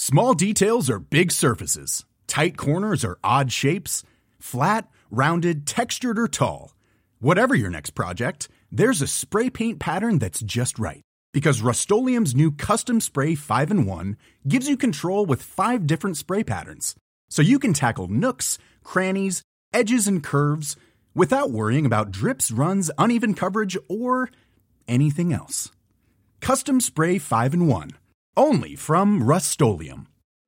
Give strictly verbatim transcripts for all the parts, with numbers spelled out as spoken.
Small details are big surfaces. Tight corners are odd shapes. Flat, rounded, textured, or tall. Whatever your next project, there's a spray paint pattern that's just right. Because Rust-Oleum's new Custom Spray five in one gives you control with five different spray patterns. So you can tackle nooks, crannies, edges, and curves without worrying about drips, runs, uneven coverage, or anything else. Custom Spray five in one. Only from Rust-Oleum.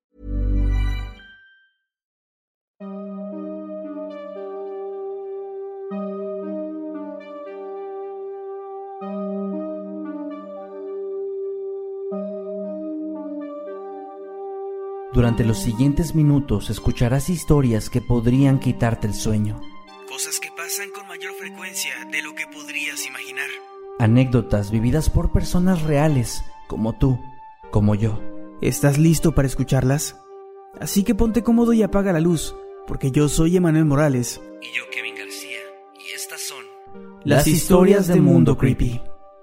Durante los siguientes minutos escucharás historias que podrían quitarte el sueño. Cosas que pasan con mayor frecuencia de lo que podrías imaginar. Anécdotas vividas por personas reales, como tú, como yo. ¿Estás listo para escucharlas? Así que ponte cómodo y apaga la luz, porque yo soy Emanuel Morales. Y yo, Kevin García, y estas son... Las historias de Mundo Creepy.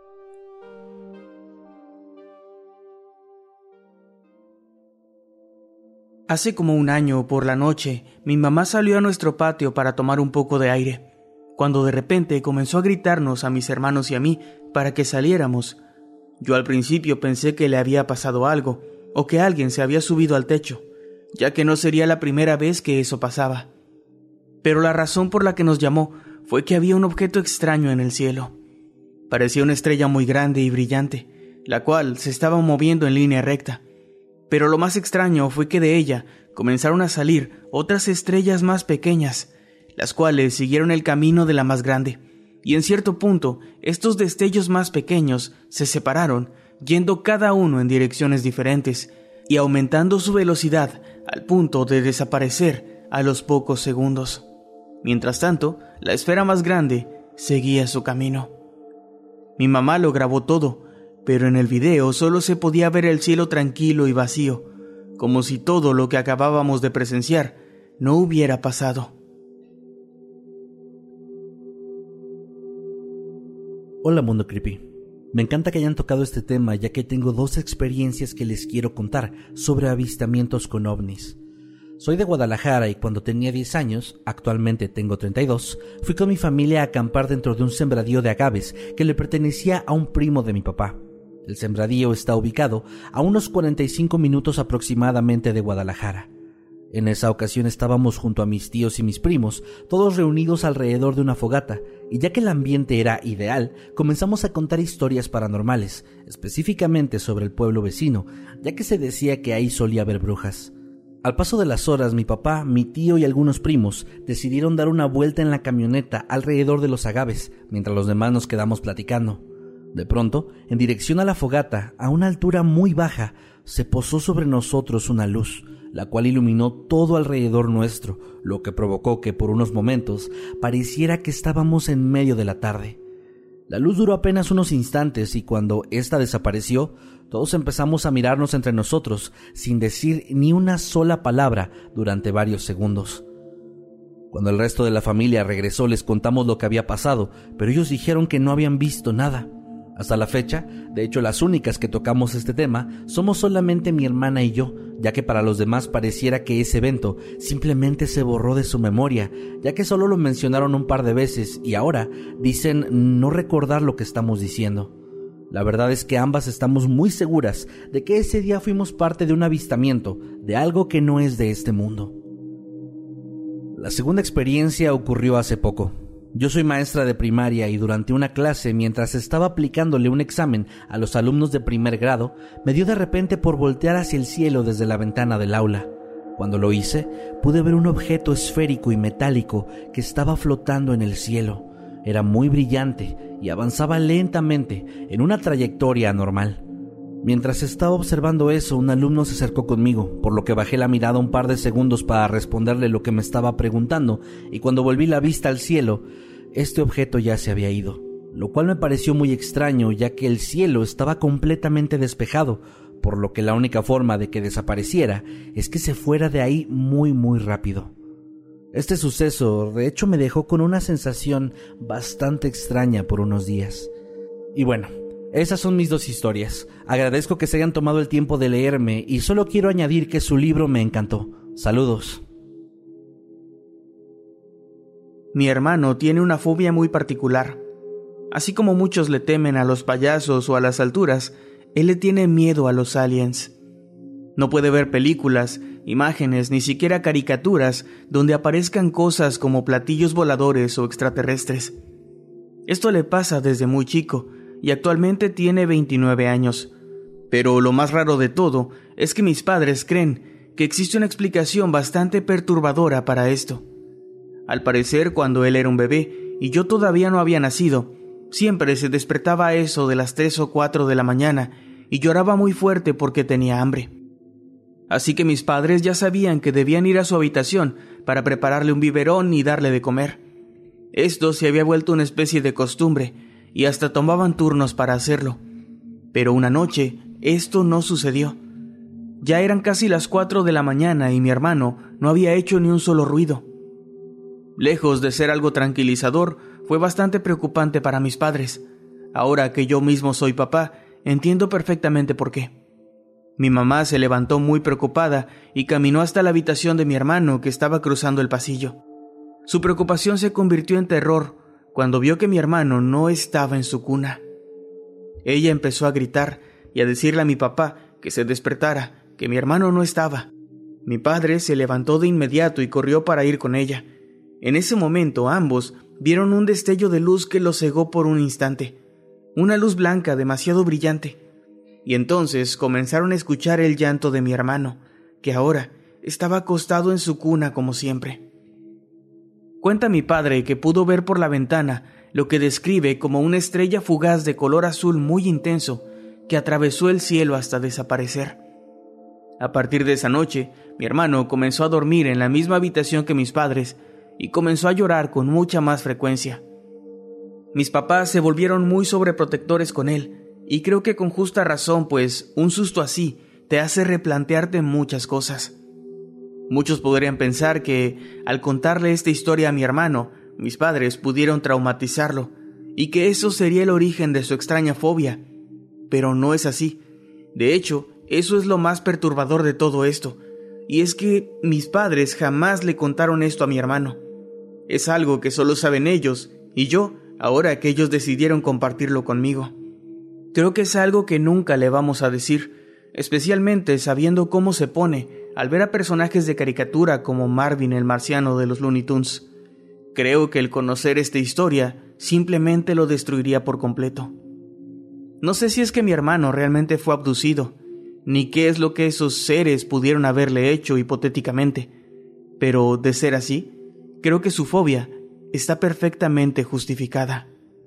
Hace como un año, por la noche, mi mamá salió a nuestro patio para tomar un poco de aire, cuando de repente comenzó a gritarnos a mis hermanos y a mí para que saliéramos. Yo al principio pensé que le había pasado algo, o que alguien se había subido al techo, ya que no sería la primera vez que eso pasaba. Pero la razón por la que nos llamó fue que había un objeto extraño en el cielo. Parecía una estrella muy grande y brillante, la cual se estaba moviendo en línea recta. Pero lo más extraño fue que de ella comenzaron a salir otras estrellas más pequeñas, las cuales siguieron el camino de la más grande, y en cierto punto estos destellos más pequeños se separaron, yendo cada uno en direcciones diferentes y aumentando su velocidad al punto de desaparecer a los pocos segundos. Mientras tanto, la esfera más grande seguía su camino. Mi mamá lo grabó todo, pero en el video solo se podía ver el cielo tranquilo y vacío, como si todo lo que acabábamos de presenciar no hubiera pasado. Hola Mundo Creepy. Me encanta que hayan tocado este tema, ya que tengo dos experiencias que les quiero contar sobre avistamientos con ovnis. Soy de Guadalajara y cuando tenía diez años, actualmente tengo treinta y dos, fui con mi familia a acampar dentro de un sembradío de agaves que le pertenecía a un primo de mi papá. El sembradío está ubicado a unos cuarenta y cinco minutos aproximadamente de Guadalajara. En esa ocasión estábamos junto a mis tíos y mis primos, todos reunidos alrededor de una fogata, y ya que el ambiente era ideal, comenzamos a contar historias paranormales, específicamente sobre el pueblo vecino, ya que se decía que ahí solía haber brujas. Al paso de las horas, mi papá, mi tío y algunos primos decidieron dar una vuelta en la camioneta alrededor de los agaves, mientras los demás nos quedamos platicando. De pronto, en dirección a la fogata, a una altura muy baja, se posó sobre nosotros una luz, la cual iluminó todo alrededor nuestro, lo que provocó que por unos momentos pareciera que estábamos en medio de la tarde. La luz duró apenas unos instantes y cuando ésta desapareció, todos empezamos a mirarnos entre nosotros sin decir ni una sola palabra durante varios segundos. Cuando el resto de la familia regresó les contamos lo que había pasado, pero ellos dijeron que no habían visto nada. Hasta la fecha, de hecho las únicas que tocamos este tema somos solamente mi hermana y yo, ya que para los demás pareciera que ese evento simplemente se borró de su memoria, ya que solo lo mencionaron un par de veces y ahora dicen no recordar lo que estamos diciendo. La verdad es que ambas estamos muy seguras de que ese día fuimos parte de un avistamiento, de algo que no es de este mundo. La segunda experiencia ocurrió hace poco. Yo soy maestra de primaria y durante una clase, mientras estaba aplicándole un examen a los alumnos de primer grado, me dio de repente por voltear hacia el cielo desde la ventana del aula. Cuando lo hice, pude ver un objeto esférico y metálico que estaba flotando en el cielo. Era muy brillante y avanzaba lentamente en una trayectoria anormal. Mientras estaba observando eso, un alumno se acercó conmigo, por lo que bajé la mirada un par de segundos para responderle lo que me estaba preguntando, y cuando volví la vista al cielo, este objeto ya se había ido, lo cual me pareció muy extraño, ya que el cielo estaba completamente despejado, por lo que la única forma de que desapareciera es que se fuera de ahí muy muy rápido. Este suceso, de hecho, me dejó con una sensación bastante extraña por unos días. Y bueno, Esas son mis dos historias. Agradezco que se hayan tomado el tiempo de leerme y solo quiero añadir que su libro me encantó. Saludos. Mi hermano tiene una fobia muy particular. Así como muchos le temen a los payasos o a las alturas, él le tiene miedo a los aliens. No puede ver películas, imágenes, ni siquiera caricaturas donde aparezcan cosas como platillos voladores o extraterrestres. Esto le pasa desde muy chico y actualmente tiene veintinueve años. Pero lo más raro de todo es que mis padres creen que existe una explicación bastante perturbadora para esto. Al parecer, cuando él era un bebé y yo todavía no había nacido, siempre se despertaba a eso de las tres o cuatro de la mañana y lloraba muy fuerte porque tenía hambre. Así que mis padres ya sabían que debían ir a su habitación para prepararle un biberón y darle de comer. Esto se había vuelto una especie de costumbre y hasta tomaban turnos para hacerlo. Pero una noche, esto no sucedió. Ya eran casi las cuatro de la mañana y mi hermano no había hecho ni un solo ruido. Lejos de ser algo tranquilizador, fue bastante preocupante para mis padres. Ahora que yo mismo soy papá, entiendo perfectamente por qué. Mi mamá se levantó muy preocupada y caminó hasta la habitación de mi hermano que estaba cruzando el pasillo. Su preocupación se convirtió en terror cuando vio que mi hermano no estaba en su cuna. Ella empezó a gritar y a decirle a mi papá que se despertara, que mi hermano no estaba. Mi padre se levantó de inmediato y corrió para ir con ella. En ese momento ambos vieron un destello de luz que los cegó por un instante, una luz blanca demasiado brillante, y entonces comenzaron a escuchar el llanto de mi hermano, que ahora estaba acostado en su cuna como siempre. Cuenta mi padre que pudo ver por la ventana lo que describe como una estrella fugaz de color azul muy intenso que atravesó el cielo hasta desaparecer. A partir de esa noche, mi hermano comenzó a dormir en la misma habitación que mis padres y comenzó a llorar con mucha más frecuencia. Mis papás se volvieron muy sobreprotectores con él, y creo que con justa razón, pues un susto así te hace replantearte muchas cosas. Muchos podrían pensar que, al contarle esta historia a mi hermano, mis padres pudieron traumatizarlo, y que eso sería el origen de su extraña fobia. Pero no es así. De hecho, eso es lo más perturbador de todo esto, y es que mis padres jamás le contaron esto a mi hermano. Es algo que solo saben ellos, y yo, ahora que ellos decidieron compartirlo conmigo. Creo que es algo que nunca le vamos a decir, especialmente sabiendo cómo se pone al ver a personajes de caricatura como Marvin el marciano de los Looney Tunes. Creo que el conocer esta historia simplemente lo destruiría por completo. No sé si es que mi hermano realmente fue abducido, ni qué es lo que esos seres pudieron haberle hecho hipotéticamente, pero de ser así, creo que su fobia está perfectamente justificada.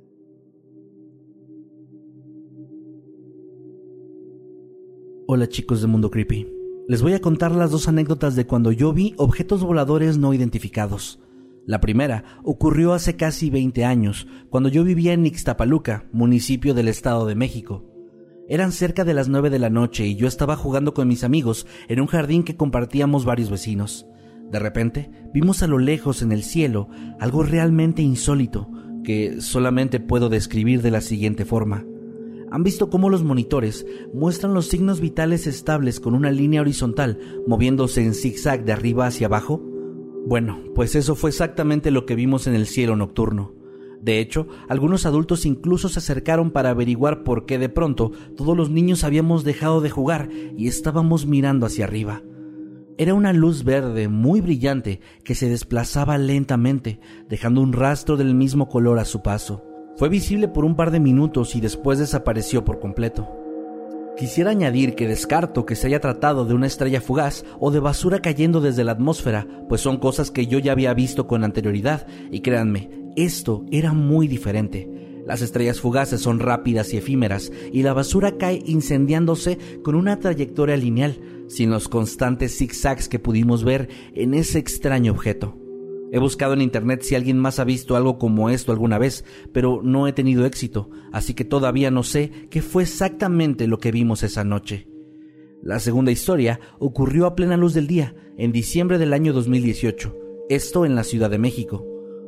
Hola chicos de Mundo Creepy. Les voy a contar las dos anécdotas de cuando yo vi objetos voladores no identificados. La primera ocurrió hace casi veinte años, cuando yo vivía en Ixtapaluca, municipio del Estado de México. Eran cerca de las nueve de la noche y yo estaba jugando con mis amigos en un jardín que compartíamos varios vecinos. De repente, vimos a lo lejos en el cielo algo realmente insólito, que solamente puedo describir de la siguiente forma. ¿Han visto cómo los monitores muestran los signos vitales estables con una línea horizontal moviéndose en zigzag de arriba hacia abajo? Bueno, pues eso fue exactamente lo que vimos en el cielo nocturno. De hecho, algunos adultos incluso se acercaron para averiguar por qué de pronto todos los niños habíamos dejado de jugar y estábamos mirando hacia arriba. Era una luz verde muy brillante que se desplazaba lentamente, dejando un rastro del mismo color a su paso. Fue visible por un par de minutos y después desapareció por completo. Quisiera añadir que descarto que se haya tratado de una estrella fugaz o de basura cayendo desde la atmósfera, pues son cosas que yo ya había visto con anterioridad, y créanme, esto era muy diferente. Las estrellas fugaces son rápidas y efímeras, y la basura cae incendiándose con una trayectoria lineal, sin los constantes zigzags que pudimos ver en ese extraño objeto. He buscado en internet si alguien más ha visto algo como esto alguna vez, pero no he tenido éxito, así que todavía no sé qué fue exactamente lo que vimos esa noche. La segunda historia ocurrió a plena luz del día, en diciembre del año dos mil dieciocho, esto en la Ciudad de México.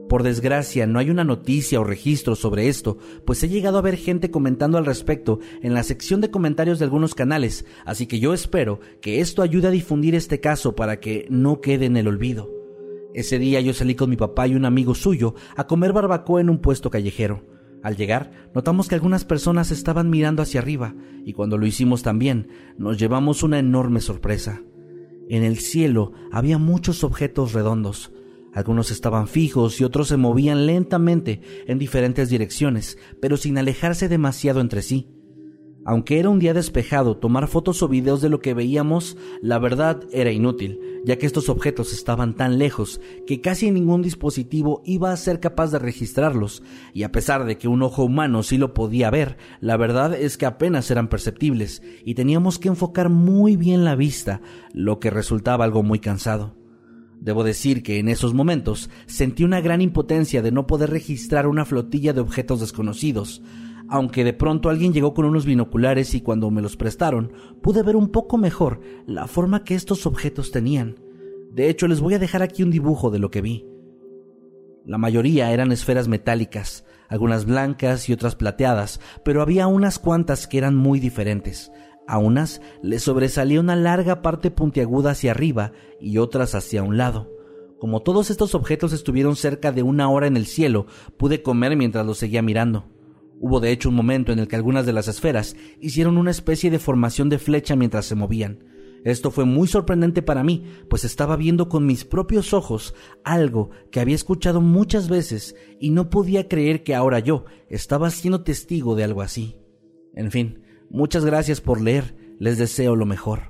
Por desgracia, no hay una noticia o registro sobre esto, pues he llegado a ver gente comentando al respecto en la sección de comentarios de algunos canales, así que yo espero que esto ayude a difundir este caso para que no quede en el olvido. Ese día yo salí con mi papá y un amigo suyo a comer barbacoa en un puesto callejero. Al llegar, notamos que algunas personas estaban mirando hacia arriba, y cuando lo hicimos también, nos llevamos una enorme sorpresa. En el cielo había muchos objetos redondos. Algunos estaban fijos y otros se movían lentamente en diferentes direcciones, pero sin alejarse demasiado entre sí. Aunque era un día despejado, tomar fotos o videos de lo que veíamos, la verdad era inútil, ya que estos objetos estaban tan lejos que casi ningún dispositivo iba a ser capaz de registrarlos, y a pesar de que un ojo humano sí lo podía ver, la verdad es que apenas eran perceptibles, y teníamos que enfocar muy bien la vista, lo que resultaba algo muy cansado. Debo decir que en esos momentos sentí una gran impotencia de no poder registrar una flotilla de objetos desconocidos, aunque de pronto alguien llegó con unos binoculares y cuando me los prestaron pude ver un poco mejor la forma que estos objetos tenían. De hecho, les voy a dejar aquí un dibujo de lo que vi. La mayoría eran esferas metálicas, algunas blancas y otras plateadas, pero había unas cuantas que eran muy diferentes. A unas les sobresalía una larga parte puntiaguda hacia arriba y otras hacia un lado. Como todos estos objetos estuvieron cerca de una hora en el cielo, pude comer mientras los seguía mirando. Hubo de hecho un momento en el que algunas de las esferas hicieron una especie de formación de flecha mientras se movían. Esto fue muy sorprendente para mí, pues estaba viendo con mis propios ojos algo que había escuchado muchas veces y no podía creer que ahora yo estaba siendo testigo de algo así. En fin, muchas gracias por leer, les deseo lo mejor.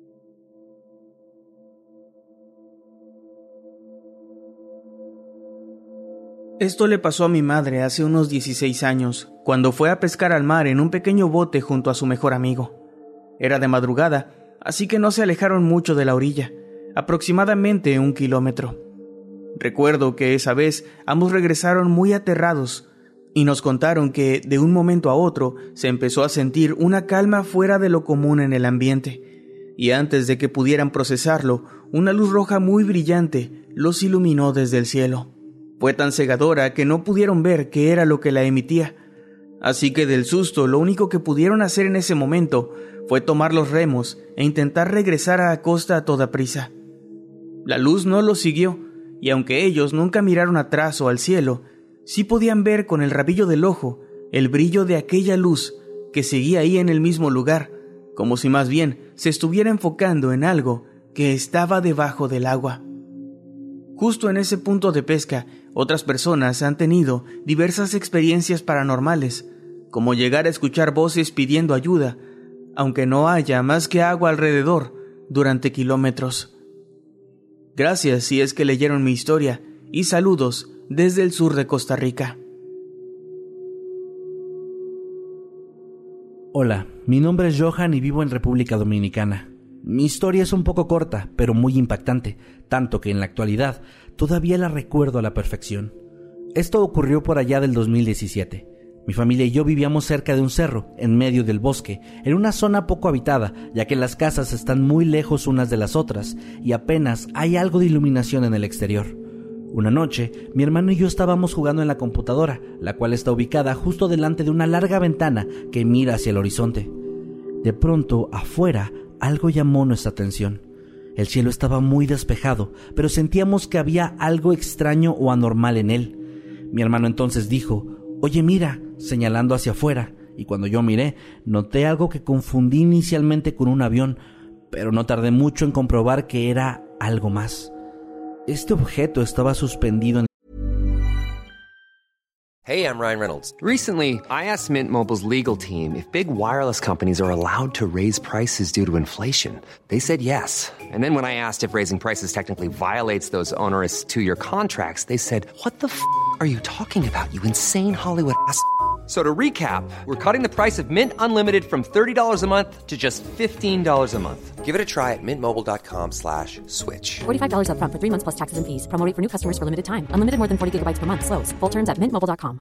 Esto le pasó a mi madre hace unos dieciséis años, cuando fue a pescar al mar en un pequeño bote junto a su mejor amigo. Era de madrugada, así que no se alejaron mucho de la orilla, aproximadamente un kilómetro. Recuerdo que esa vez ambos regresaron muy aterrados y nos contaron que de un momento a otro se empezó a sentir una calma fuera de lo común en el ambiente, y antes de que pudieran procesarlo, una luz roja muy brillante los iluminó desde el cielo. Fue tan cegadora que no pudieron ver qué era lo que la emitía, así que del susto lo único que pudieron hacer en ese momento fue tomar los remos e intentar regresar a la costa a toda prisa. La luz no los siguió, y aunque ellos nunca miraron atrás o al cielo, sí podían ver con el rabillo del ojo el brillo de aquella luz que seguía ahí en el mismo lugar, como si más bien se estuviera enfocando en algo que estaba debajo del agua. Justo en ese punto de pesca, otras personas han tenido diversas experiencias paranormales, como llegar a escuchar voces pidiendo ayuda, aunque no haya más que agua alrededor durante kilómetros. Gracias si es que leyeron mi historia, y saludos desde el sur de Costa Rica. Hola, mi nombre es Johan y vivo en República Dominicana. Mi historia es un poco corta, pero muy impactante, tanto que en la actualidad todavía la recuerdo a la perfección. Esto ocurrió por allá del dos mil diecisiete. Mi familia y yo vivíamos cerca de un cerro, en medio del bosque, en una zona poco habitada, ya que las casas están muy lejos unas de las otras y apenas hay algo de iluminación en el exterior. Una noche, mi hermano y yo estábamos jugando en la computadora, la cual está ubicada justo delante de una larga ventana que mira hacia el horizonte. De pronto, afuera, algo llamó nuestra atención. El cielo estaba muy despejado, pero sentíamos que había algo extraño o anormal en él. Mi hermano entonces dijo, «Oye, mira», señalando hacia afuera, y cuando yo miré, noté algo que confundí inicialmente con un avión, pero no tardé mucho en comprobar que era algo más. Este objeto estaba suspendido en... Hey, I'm Ryan Reynolds. Recently, I asked Mint Mobile's legal team if big wireless companies are allowed to raise prices due to inflation. They said yes. And then when I asked if raising prices technically violates those onerous two-year contracts, they said, what the f*** are you talking about, you insane Hollywood ass f- So to recap, we're cutting the price of Mint Unlimited from thirty dollars a month to just fifteen dollars a month. Give it a try at mintmobile.com slash switch. forty-five dollars up front for three months plus taxes and fees. Promo rate for new customers for limited time. Unlimited more than forty gigabytes per month. Slows full terms at mint mobile dot com.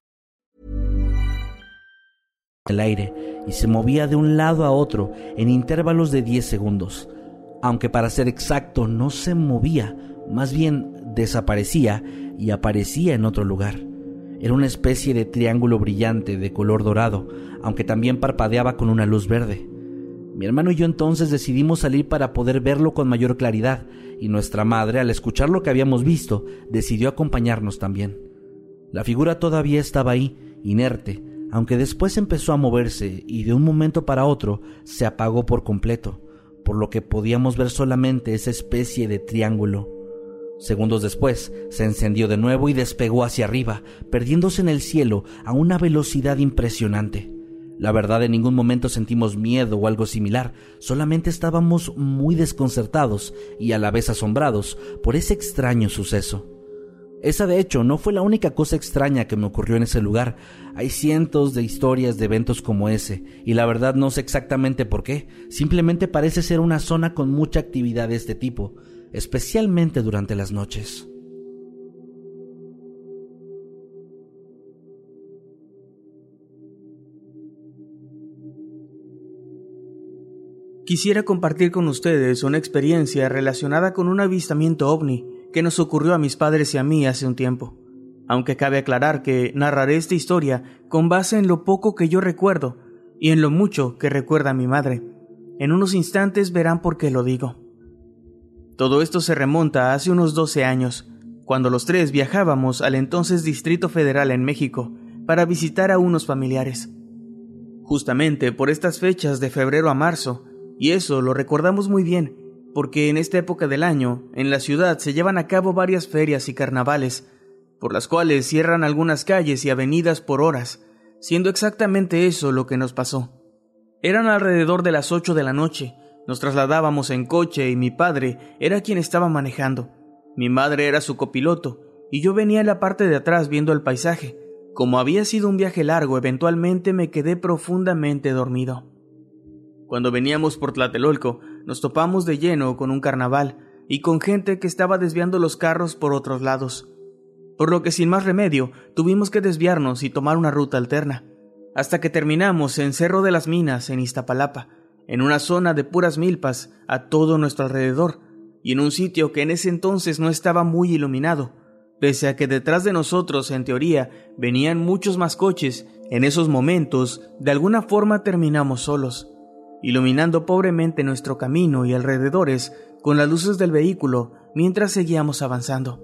El aire y se movía de un lado a otro en intervalos de diez segundos. Aunque para ser exacto no se movía, más bien desaparecía, y aparecía en otro lugar. Era una especie de triángulo brillante de color dorado, aunque también parpadeaba con una luz verde. Mi hermano y yo entonces decidimos salir para poder verlo con mayor claridad, y nuestra madre, al escuchar lo que habíamos visto, decidió acompañarnos también. La figura todavía estaba ahí, inerte, aunque después empezó a moverse y de un momento para otro se apagó por completo, por lo que podíamos ver solamente esa especie de triángulo. Segundos después, se encendió de nuevo y despegó hacia arriba, perdiéndose en el cielo a una velocidad impresionante. La verdad, en ningún momento sentimos miedo o algo similar, solamente estábamos muy desconcertados y a la vez asombrados por ese extraño suceso. Esa, de hecho, no fue la única cosa extraña que me ocurrió en ese lugar. Hay cientos de historias de eventos como ese, y la verdad no sé exactamente por qué. Simplemente parece ser una zona con mucha actividad de este tipo, especialmente durante las noches. Quisiera compartir con ustedes una experiencia relacionada con un avistamiento ovni que nos ocurrió a mis padres y a mí hace un tiempo. Aunque cabe aclarar que narraré esta historia con base en lo poco que yo recuerdo y en lo mucho que recuerda mi madre. En unos instantes verán por qué lo digo. Todo esto se remonta a hace unos doce años, cuando los tres viajábamos al entonces Distrito Federal en México para visitar a unos familiares. Justamente por estas fechas de febrero a marzo, y eso lo recordamos muy bien, porque en esta época del año, en la ciudad se llevan a cabo varias ferias y carnavales, por las cuales cierran algunas calles y avenidas por horas, siendo exactamente eso lo que nos pasó. Eran alrededor de las ocho de la noche, nos trasladábamos en coche y mi padre era quien estaba manejando. Mi madre era su copiloto, y yo venía en la parte de atrás viendo el paisaje. Como había sido un viaje largo, eventualmente me quedé profundamente dormido. Cuando veníamos por Tlatelolco, nos topamos de lleno con un carnaval y con gente que estaba desviando los carros por otros lados. Por lo que sin más remedio, tuvimos que desviarnos y tomar una ruta alterna, hasta que terminamos en Cerro de las Minas, en Iztapalapa, en una zona de puras milpas a todo nuestro alrededor, y en un sitio que en ese entonces no estaba muy iluminado. Pese a que detrás de nosotros, en teoría, venían muchos más coches, en esos momentos, de alguna forma terminamos solos, iluminando pobremente nuestro camino y alrededores con las luces del vehículo mientras seguíamos avanzando.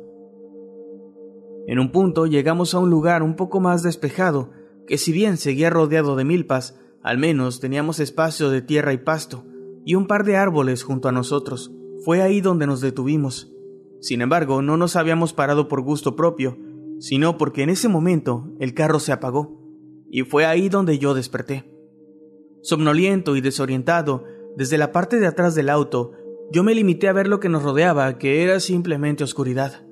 En un punto llegamos a un lugar un poco más despejado, que si bien seguía rodeado de milpas, al menos teníamos espacio de tierra y pasto, y un par de árboles junto a nosotros. Fue ahí donde nos detuvimos. Sin embargo, no nos habíamos parado por gusto propio, sino porque en ese momento el carro se apagó, y fue ahí donde yo desperté. Somnoliento y desorientado, desde la parte de atrás del auto, yo me limité a ver lo que nos rodeaba, que era simplemente oscuridad.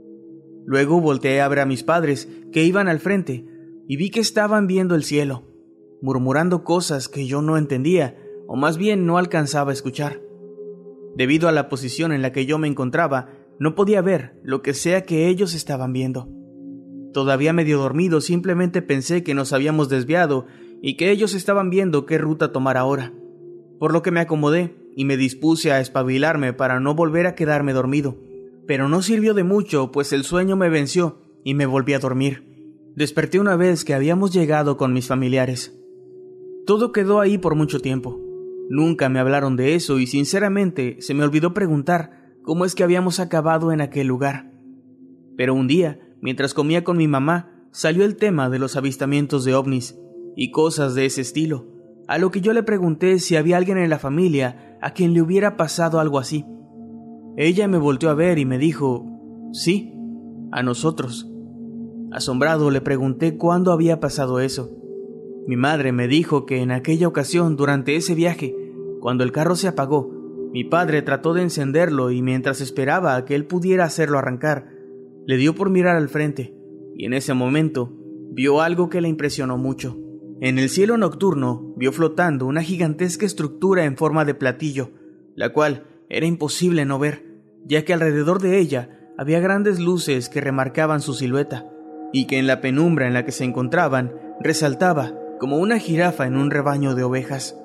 Luego volteé a ver a mis padres, que iban al frente, y vi que estaban viendo el cielo, murmurando cosas que yo no entendía, o más bien no alcanzaba a escuchar. Debido a la posición en la que yo me encontraba, no podía ver lo que sea que ellos estaban viendo. Todavía medio dormido, simplemente pensé que nos habíamos desviado y que ellos estaban viendo qué ruta tomar ahora, por lo que me acomodé y me dispuse a espabilarme para no volver a quedarme dormido, pero no sirvió de mucho, pues el sueño me venció y me volví a dormir. Desperté una vez que habíamos llegado con mis familiares. Todo quedó ahí por mucho tiempo. Nunca me hablaron de eso y sinceramente se me olvidó preguntar cómo es que habíamos acabado en aquel lugar. Pero un día, mientras comía con mi mamá, salió el tema de los avistamientos de ovnis y cosas de ese estilo, a lo que yo le pregunté si había alguien en la familia a quien le hubiera pasado algo así. Ella me volteó a ver y me dijo, sí, a nosotros. Asombrado le pregunté cuándo había pasado eso. Mi madre me dijo que en aquella ocasión, durante ese viaje, cuando el carro se apagó, mi padre trató de encenderlo y mientras esperaba a que él pudiera hacerlo arrancar, le dio por mirar al frente, y en ese momento vio algo que le impresionó mucho. En el cielo nocturno vio flotando una gigantesca estructura en forma de platillo, la cual era imposible no ver, ya que alrededor de ella había grandes luces que remarcaban su silueta, y que en la penumbra en la que se encontraban resaltaba como una jirafa en un rebaño de ovejas.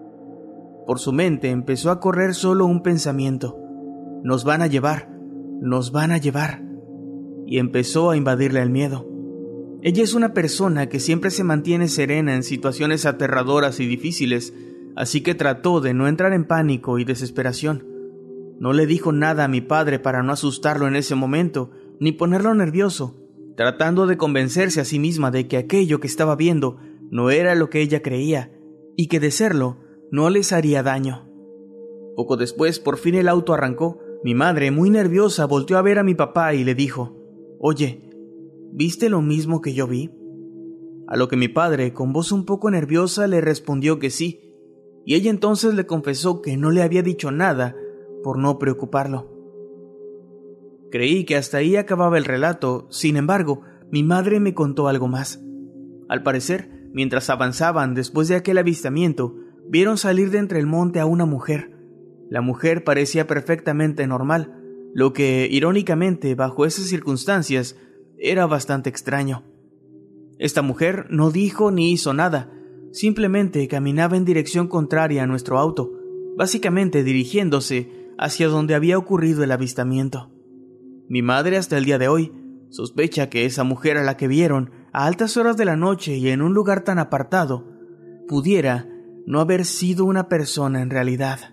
Por su mente empezó a correr solo un pensamiento: nos van a llevar, nos van a llevar. y empezó a invadirle el miedo. Ella es una persona que siempre se mantiene serena en situaciones aterradoras y difíciles, así que trató de no entrar en pánico y desesperación. No le dijo nada a mi padre para no asustarlo en ese momento, ni ponerlo nervioso, tratando de convencerse a sí misma de que aquello que estaba viendo no era lo que ella creía, y que de serlo, no les haría daño. Poco después, por fin el auto arrancó. Mi madre, muy nerviosa, volteó a ver a mi papá y le dijo: «Oye, ¿viste lo mismo que yo vi?». A lo que mi padre, con voz un poco nerviosa, le respondió que sí, y ella entonces le confesó que no le había dicho nada por no preocuparlo. Creí que hasta ahí acababa el relato. Sin embargo, mi madre me contó algo más. Al parecer, mientras avanzaban después de aquel avistamiento, vieron salir de entre el monte a una mujer. La mujer parecía perfectamente normal, lo que, irónicamente, bajo esas circunstancias, era bastante extraño. Esta mujer no dijo ni hizo nada, simplemente caminaba en dirección contraria a nuestro auto, básicamente dirigiéndose hacia donde había ocurrido el avistamiento. Mi madre, hasta el día de hoy, sospecha que esa mujer a la que vieron a altas horas de la noche y en un lugar tan apartado pudiera no haber sido una persona en realidad.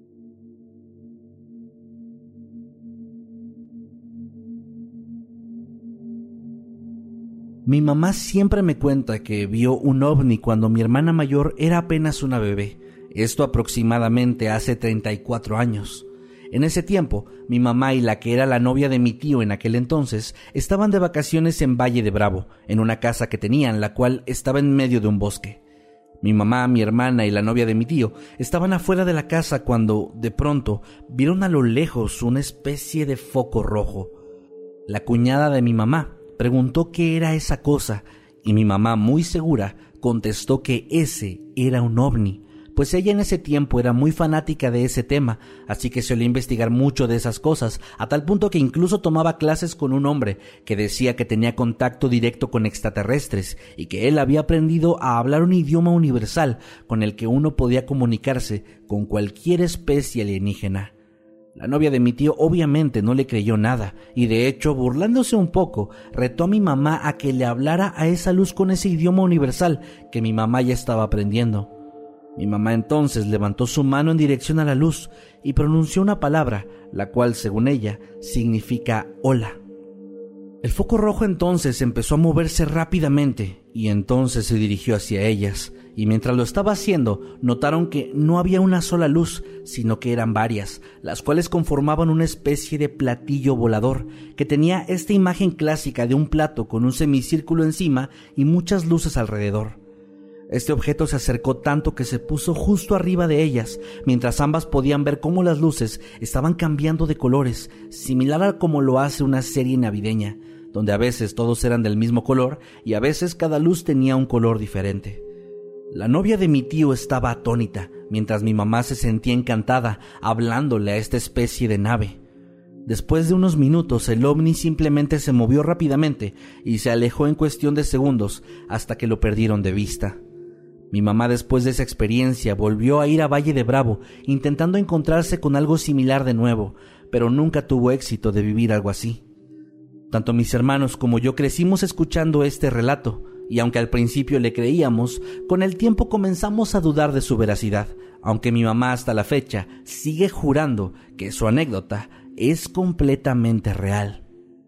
Mi mamá siempre me cuenta que vio un ovni cuando mi hermana mayor era apenas una bebé, esto aproximadamente hace treinta y cuatro años. En ese tiempo, mi mamá y la que era la novia de mi tío en aquel entonces estaban de vacaciones en Valle de Bravo, en una casa que tenían, la cual estaba en medio de un bosque. Mi mamá, mi hermana y la novia de mi tío estaban afuera de la casa cuando, de pronto, vieron a lo lejos una especie de foco rojo. La cuñada de mi mamá preguntó qué era esa cosa y mi mamá, muy segura, contestó que ese era un ovni, pues ella en ese tiempo era muy fanática de ese tema, así que solía investigar mucho de esas cosas, a tal punto que incluso tomaba clases con un hombre que decía que tenía contacto directo con extraterrestres y que él había aprendido a hablar un idioma universal con el que uno podía comunicarse con cualquier especie alienígena. La novia de mi tío obviamente no le creyó nada y de hecho, burlándose un poco, retó a mi mamá a que le hablara a esa luz con ese idioma universal que mi mamá ya estaba aprendiendo. Mi mamá entonces levantó su mano en dirección a la luz y pronunció una palabra, la cual, según ella, significa hola. El foco rojo entonces empezó a moverse rápidamente y entonces se dirigió hacia ellas, y mientras lo estaba haciendo, notaron que no había una sola luz, sino que eran varias, las cuales conformaban una especie de platillo volador, que tenía esta imagen clásica de un plato con un semicírculo encima y muchas luces alrededor. Este objeto se acercó tanto que se puso justo arriba de ellas, mientras ambas podían ver cómo las luces estaban cambiando de colores, similar a como lo hace una serie navideña, donde a veces todos eran del mismo color y a veces cada luz tenía un color diferente. La novia de mi tío estaba atónita, mientras mi mamá se sentía encantada, hablándole a esta especie de nave. Después de unos minutos, el ovni simplemente se movió rápidamente y se alejó en cuestión de segundos hasta que lo perdieron de vista. Mi mamá, después de esa experiencia, volvió a ir a Valle de Bravo, intentando encontrarse con algo similar de nuevo, pero nunca tuvo éxito de vivir algo así. Tanto mis hermanos como yo crecimos escuchando este relato, y aunque al principio le creíamos, con el tiempo comenzamos a dudar de su veracidad, aunque mi mamá hasta la fecha sigue jurando que su anécdota es completamente real.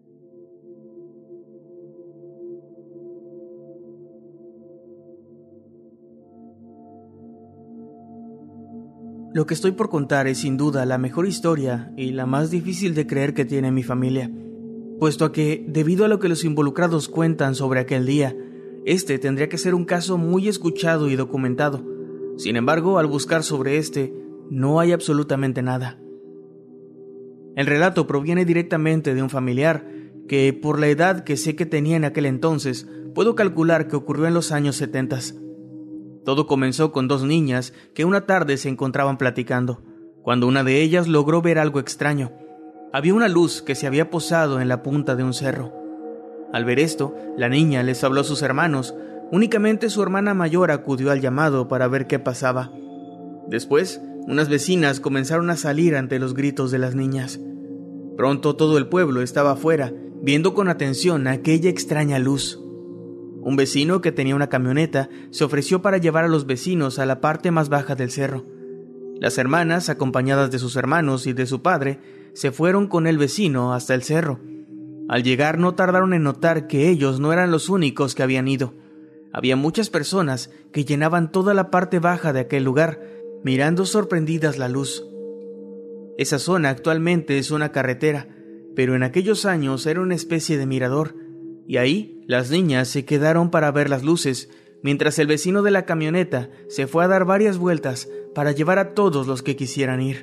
Lo que estoy por contar es sin duda la mejor historia y la más difícil de creer que tiene mi familia, puesto a que, debido a lo que los involucrados cuentan sobre aquel día, este tendría que ser un caso muy escuchado y documentado. Sin embargo, al buscar sobre este, no hay absolutamente nada. El relato proviene directamente de un familiar que, por la edad que sé que tenía en aquel entonces, puedo calcular que ocurrió en los años setentas. Todo comenzó con dos niñas que una tarde se encontraban platicando, cuando una de ellas logró ver algo extraño. Había una luz que se había posado en la punta de un cerro. Al ver esto, la niña les habló a sus hermanos. Únicamente su hermana mayor acudió al llamado para ver qué pasaba. Después, unas vecinas comenzaron a salir ante los gritos de las niñas. Pronto todo el pueblo estaba afuera viendo con atención aquella extraña luz. Un vecino que tenía una camioneta se ofreció para llevar a los vecinos a la parte más baja del cerro. Las hermanas, acompañadas de sus hermanos y de su padre, se fueron con el vecino hasta el cerro. Al llegar no tardaron en notar que ellos no eran los únicos que habían ido. Había muchas personas que llenaban toda la parte baja de aquel lugar, mirando sorprendidas la luz. Esa zona actualmente es una carretera, pero en aquellos años era una especie de mirador, y ahí las niñas se quedaron para ver las luces, mientras el vecino de la camioneta se fue a dar varias vueltas para llevar a todos los que quisieran ir.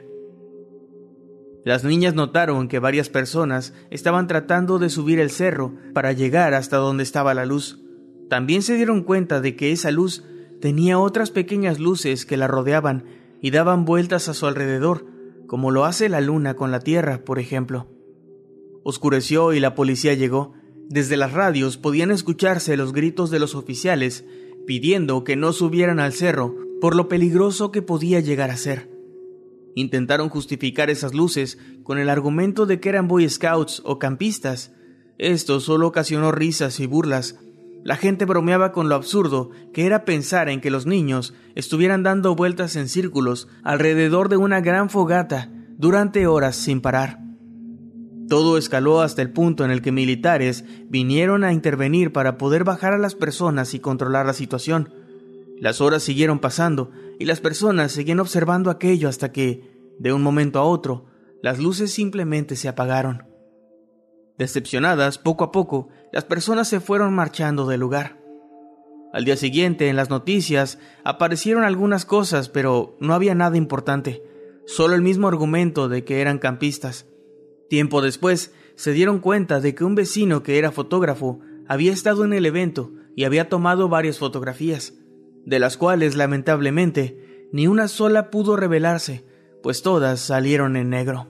Las niñas notaron que varias personas estaban tratando de subir el cerro para llegar hasta donde estaba la luz. También se dieron cuenta de que esa luz tenía otras pequeñas luces que la rodeaban y daban vueltas a su alrededor, como lo hace la luna con la Tierra, por ejemplo. Oscureció y la policía llegó. Desde las radios podían escucharse los gritos de los oficiales pidiendo que no subieran al cerro por lo peligroso que podía llegar a ser. Intentaron justificar esas luces con el argumento de que eran Boy Scouts o campistas. Esto solo ocasionó risas y burlas. La gente bromeaba con lo absurdo que era pensar en que los niños estuvieran dando vueltas en círculos alrededor de una gran fogata durante horas sin parar. Todo escaló hasta el punto en el que militares vinieron a intervenir para poder bajar a las personas y controlar la situación. Las horas siguieron pasando y las personas seguían observando aquello hasta que, de un momento a otro, las luces simplemente se apagaron. Decepcionadas, poco a poco, las personas se fueron marchando del lugar. Al día siguiente, en las noticias, aparecieron algunas cosas, pero no había nada importante, solo el mismo argumento de que eran campistas. Tiempo después, se dieron cuenta de que un vecino que era fotógrafo había estado en el evento y había tomado varias fotografías, de las cuales, lamentablemente, ni una sola pudo revelarse, pues todas salieron en negro.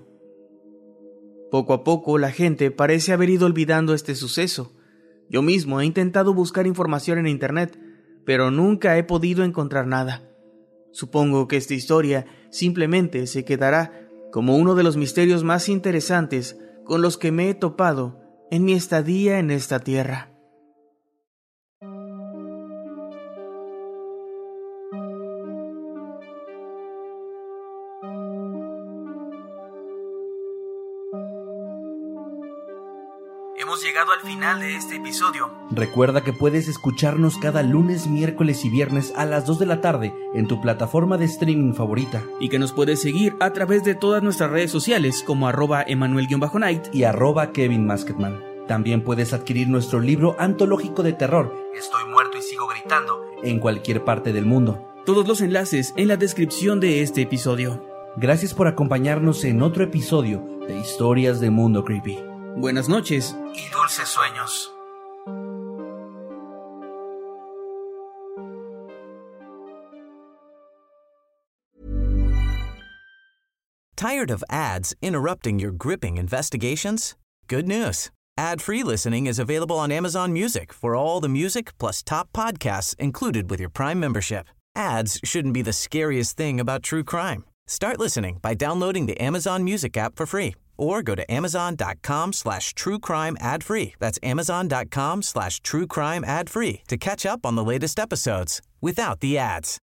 Poco a poco, la gente parece haber ido olvidando este suceso. Yo mismo he intentado buscar información en internet, pero nunca he podido encontrar nada. Supongo que esta historia simplemente se quedará como uno de los misterios más interesantes con los que me he topado en mi estadía en esta tierra. Hemos llegado al final de este episodio. Recuerda que puedes escucharnos cada lunes, miércoles y viernes a las dos de la tarde en tu plataforma de streaming favorita. Y que nos puedes seguir a través de todas nuestras redes sociales como arroba Emanuel-Night y arroba Kevin Masketman. También puedes adquirir nuestro libro antológico de terror, Estoy muerto y sigo gritando, en cualquier parte del mundo. Todos los enlaces en la descripción de este episodio. Gracias por acompañarnos en otro episodio de Historias de Mundo Creepy. Buenas noches y dulces sueños. Tired of ads interrupting your gripping investigations? Good news. Ad-free listening is available on Amazon Music for all the music plus top podcasts included with your Prime membership. Ads shouldn't be the scariest thing about true crime. Start listening by downloading the Amazon Music app for free or go to amazon.com slash true crime ad free. That's amazon.com slash true crime ad free to catch up on the latest episodes without the ads.